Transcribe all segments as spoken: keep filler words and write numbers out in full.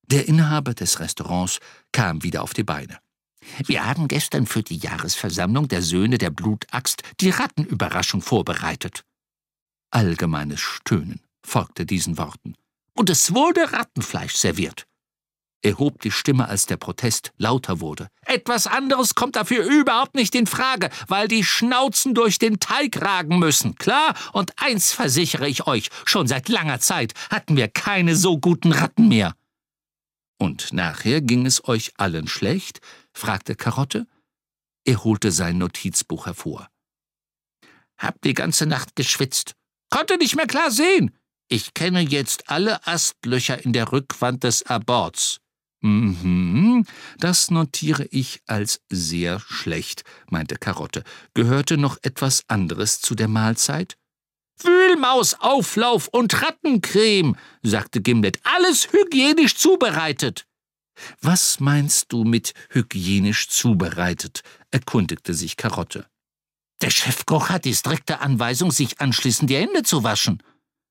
Der Inhaber des Restaurants kam wieder auf die Beine. »Wir haben gestern für die Jahresversammlung der Söhne der Blutaxt die Rattenüberraschung vorbereitet.« Allgemeines Stöhnen folgte diesen Worten. »Und es wurde Rattenfleisch serviert.« Er hob die Stimme, als der Protest lauter wurde. »Etwas anderes kommt dafür überhaupt nicht in Frage, weil die Schnauzen durch den Teig ragen müssen, klar? Und eins versichere ich euch, schon seit langer Zeit hatten wir keine so guten Ratten mehr.« »Und nachher ging es euch allen schlecht?« fragte Karotte. Er holte sein Notizbuch hervor. »Hab die ganze Nacht geschwitzt. Konnte nicht mehr klar sehen. Ich kenne jetzt alle Astlöcher in der Rückwand des Aborts.« »Mhm, das notiere ich als sehr schlecht«, meinte Karotte. »Gehörte noch etwas anderes zu der Mahlzeit?« »Wühlmausauflauf und Rattencreme«, sagte Gimlet. »Alles hygienisch zubereitet.« »Was meinst du mit hygienisch zubereitet?« erkundigte sich Karotte. »Der Chefkoch hat die strikte Anweisung, sich anschließend die Hände zu waschen.«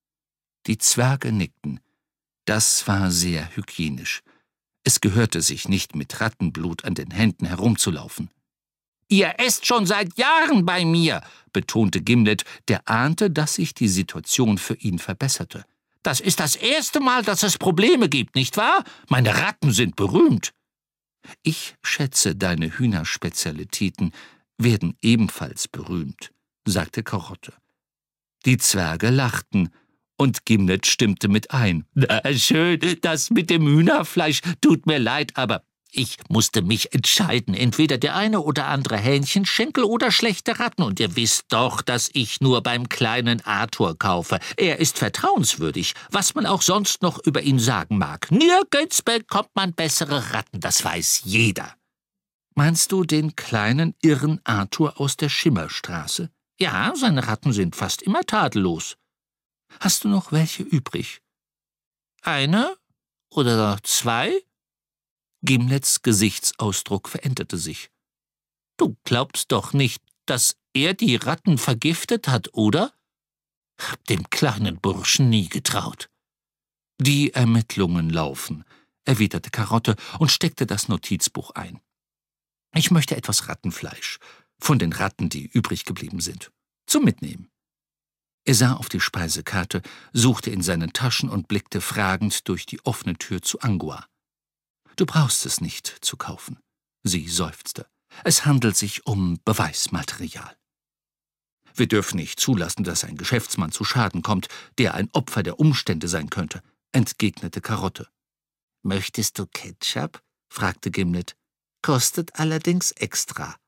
Die Zwerge nickten. Das war sehr hygienisch. Es gehörte sich nicht, mit Rattenblut an den Händen herumzulaufen. »Ihr esst schon seit Jahren bei mir«, betonte Gimlet, der ahnte, dass sich die Situation für ihn verbesserte. »Das ist das erste Mal, dass es Probleme gibt, nicht wahr? Meine Ratten sind berühmt.« »Ich schätze, deine Hühnerspezialitäten werden ebenfalls berühmt«, sagte Karotte. Die Zwerge lachten, und Gimlet stimmte mit ein. »Na schön, das mit dem Hühnerfleisch tut mir leid, aber ich musste mich entscheiden, entweder der eine oder andere Hähnchenschenkel oder schlechte Ratten, und ihr wisst doch, dass ich nur beim kleinen Arthur kaufe. Er ist vertrauenswürdig, was man auch sonst noch über ihn sagen mag. Nirgends bekommt man bessere Ratten, das weiß jeder.« »Meinst du den kleinen, irren Arthur aus der Schimmerstraße?« »Ja, seine Ratten sind fast immer tadellos.« »Hast du noch welche übrig?« »Eine oder zwei?« Gimlets Gesichtsausdruck veränderte sich. »Du glaubst doch nicht, dass er die Ratten vergiftet hat, oder?« »Hab dem kleinen Burschen nie getraut.« »Die Ermittlungen laufen«, erwiderte Karotte und steckte das Notizbuch ein. »Ich möchte etwas Rattenfleisch, von den Ratten, die übrig geblieben sind, zum Mitnehmen.« Er sah auf die Speisekarte, suchte in seinen Taschen und blickte fragend durch die offene Tür zu Angua. »Du brauchst es nicht zu kaufen«, sie seufzte. »Es handelt sich um Beweismaterial.« »Wir dürfen nicht zulassen, dass ein Geschäftsmann zu Schaden kommt, der ein Opfer der Umstände sein könnte«, entgegnete Karotte. »Möchtest du Ketchup?« fragte Gimlet. »Kostet allerdings extra.«